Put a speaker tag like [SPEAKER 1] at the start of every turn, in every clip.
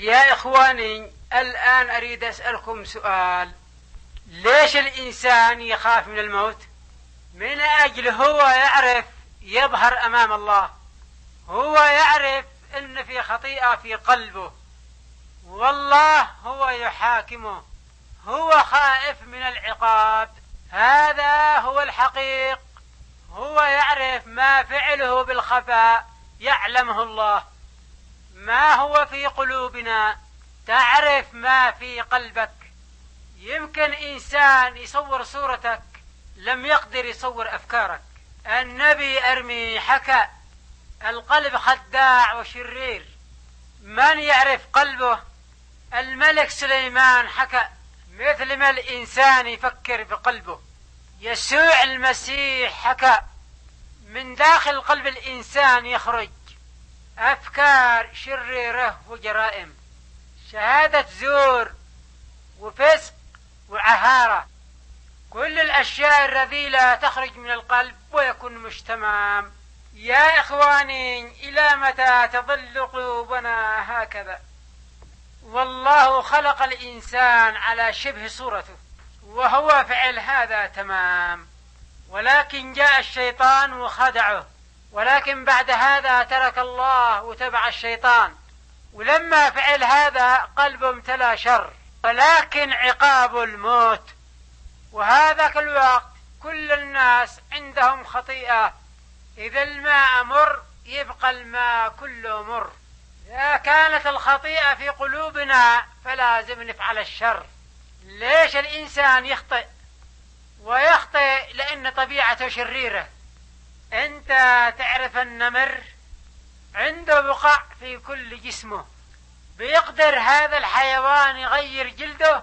[SPEAKER 1] يا إخواني، الآن أريد أسألكم سؤال. ليش الإنسان يخاف من الموت؟ من أجل هو يعرف يظهر أمام الله، هو يعرف أن في خطيئة في قلبه، والله هو يحاكمه، هو خائف من العقاب. هذا هو الحقيق. هو يعرف ما فعله بالخفاء يعلمه الله، ما هو في قلوبنا تعرف ما في قلبك. يمكن إنسان يصور صورتك لم يقدر يصور أفكارك. النبي أرمي حكى: القلب خداع وشرير، من يعرف قلبه؟ الملك سليمان حكى: مثل ما الإنسان يفكر بقلبه. يسوع المسيح حكى: من داخل قلب الإنسان يخرج أفكار شريرة وجرائم، شهادة زور وفسق وعهارة. كل الأشياء الرذيلة تخرج من القلب ويكون مش تمام. يا إخواني، إلى متى تظل قلوبنا هكذا؟ والله خلق الإنسان على شبه صورته، وهو فعل هذا تمام، ولكن جاء الشيطان وخدعه، ولكن بعد هذا ترك الله وتبع الشيطان، ولما فعل هذا قلبه امتلأ شر، ولكن عقاب الموت. وهذاك الوقت كل الناس عندهم خطيئة، إذا الماء مر يبقى الماء كله مر. إذا كانت الخطيئة في قلوبنا فلازم نفعل الشر. ليش الإنسان يخطئ؟ ويخطئ لأن طبيعته شريرة. أنت تعرف النمر عنده بقع في كل جسمه، بيقدر هذا الحيوان يغير جلده؟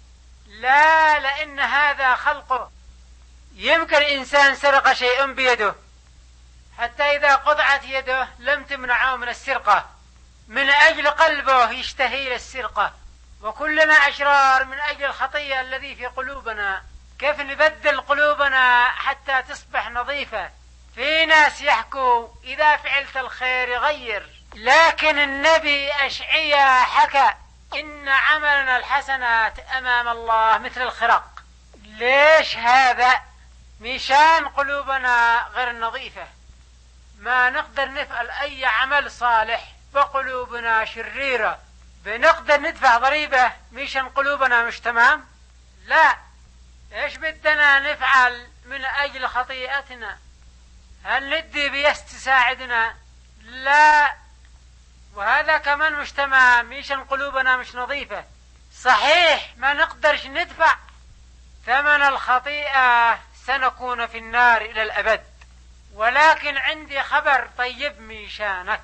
[SPEAKER 1] لا، لأن هذا خلقه. يمكن إنسان سرق شيء بيده، حتى إذا قطعت يده لم تمنعه من السرقة، من أجل قلبه يشتهي السرقة. وكلنا أشرار من أجل الخطية الذي في قلوبنا. كيف نبدل قلوبنا حتى تصبح نظيفة؟ في ناس يحكوا إذا فعلت الخير يغير، لكن النبي أشعياء حكى: إن عملنا الحسنات أمام الله مثل الخرق. ليش هذا؟ مشان قلوبنا غير نظيفة، ما نقدر نفعل أي عمل صالح وقلوبنا شريرة. بنقدر ندفع ضريبة مشان قلوبنا مش تمام؟ لا. إيش بدنا نفعل من أجل خطيئتنا؟ هل ندي بيس تساعدنا؟ لا. وهذا كمان مش تمام مشان قلوبنا مش نظيفة. صحيح ما نقدرش ندفع ثمن الخطيئة، سنكون في النار إلى الأبد، ولكن عندي خبر طيب مشانك.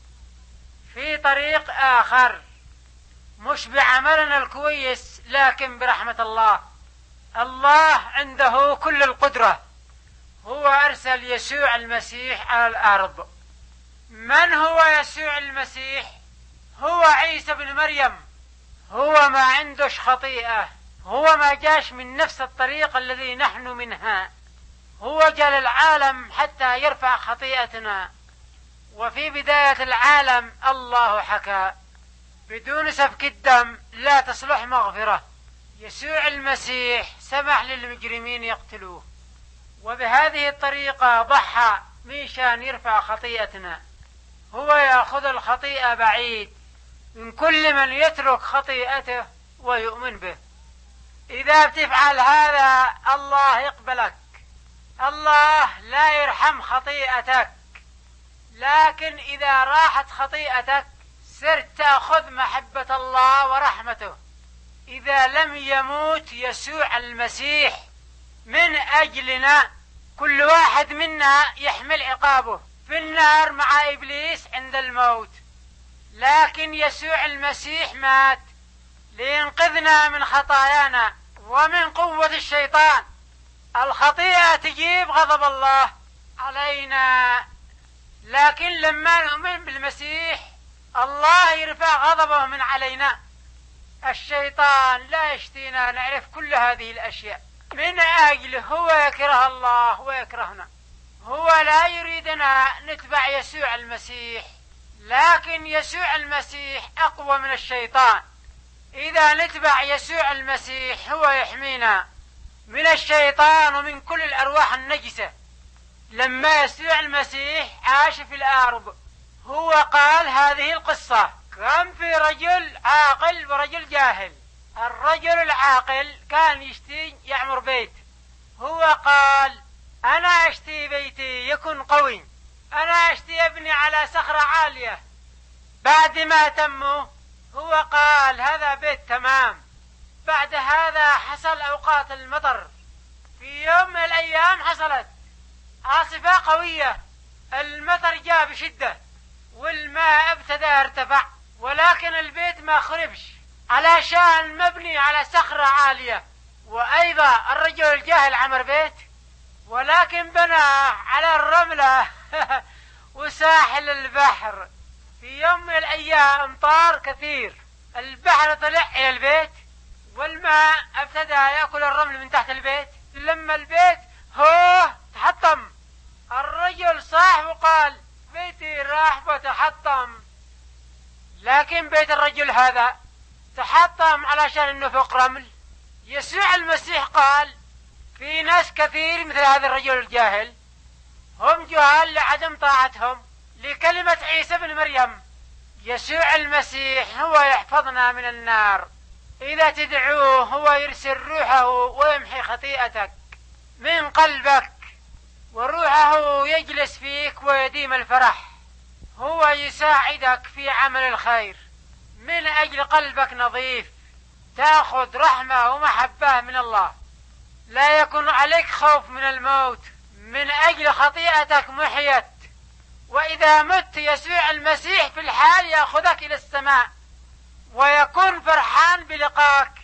[SPEAKER 1] في طريق آخر، مش بعملنا الكويس لكن برحمة الله. الله عنده كل القدرة، هو أرسل يسوع المسيح على الأرض. من هو يسوع المسيح؟ هو عيسى بن مريم. هو ما عندش خطيئة، هو ما جاش من نفس الطريق الذي نحن منها. هو جاء للعالم حتى يرفع خطيئتنا. وفي بداية العالم الله حكى: بدون سفك الدم لا تصلح مغفرة. يسوع المسيح سمح للمجرمين يقتلوه، وبهذه الطريقة ضحى مشان يرفع خطيئتنا. هو يأخذ الخطيئة بعيد من كل من يترك خطيئته ويؤمن به. إذا بتفعل هذا الله يقبلك. الله لا يرحم خطيئتك، لكن إذا راحت خطيئتك صرت تأخذ محبة الله ورحمته. إذا لم يموت يسوع المسيح من أجلنا، كل واحد منا يحمل عقابه في النار مع إبليس عند الموت، لكن يسوع المسيح مات لينقذنا من خطايانا ومن قوة الشيطان. الخطيئة تجيب غضب الله علينا، لكن لما نؤمن بالمسيح الله يرفع غضبه من علينا. الشيطان لا يشتينا نعرف كل هذه الأشياء، من أجل هو يكره الله ويكرهنا. هو لا يريدنا نتبع يسوع المسيح، لكن يسوع المسيح أقوى من الشيطان. إذا نتبع يسوع المسيح هو يحمينا من الشيطان ومن كل الأرواح النجسة. لما يسوع المسيح عاش في الأرض هو قال هذه القصة: كان في رجل عاقل ورجل جاهل. الرجل العاقل كان يشتي يعمر بيت. هو قال: أنا أشتي بيتي يكون قوي، أنا أشتي أبني على صخرة عالية. بعد ما تموا هو قال هذا بيت تمام. بعد هذا حصل أوقات المطر. في يوم من الأيام حصلت عاصفة قوية، المطر جاء بشدة والماء ابتدى يرتفع، ولكن البيت ما خربش علشان مبني على صخرة عالية. وأيضا الرجل الجاهل عمر بيت ولكن بنى على الرملة وساحل البحر. في يوم من الأيام أمطار كثير، البحر طلع إلى البيت والماء ابتدى يأكل الرمل من تحت البيت. لما البيت تحطم، الرجل صاح وقال: بيتي راح وتحطم. لكن بيت الرجل هذا تحطم علشان انه فوق رمل. يسوع المسيح قال: في ناس كثير مثل هذا الرجل الجاهل هم جهال لعدم طاعتهم لكلمة عيسى بن مريم. يسوع المسيح هو يحفظنا من النار. إذا تدعوه هو يرسل روحه ويمحي خطيئتك من قلبك، وروحه يجلس فيك ويديم الفرح. هو يساعدك في عمل الخير من أجل قلبك نظيف، تأخذ رحمة ومحبة من الله. لا يكون عليك خوف من الموت من أجل خطيئتك محيت. وإذا مت يسوع المسيح في الحال يأخذك إلى السماء ويكون فرحان بلقاك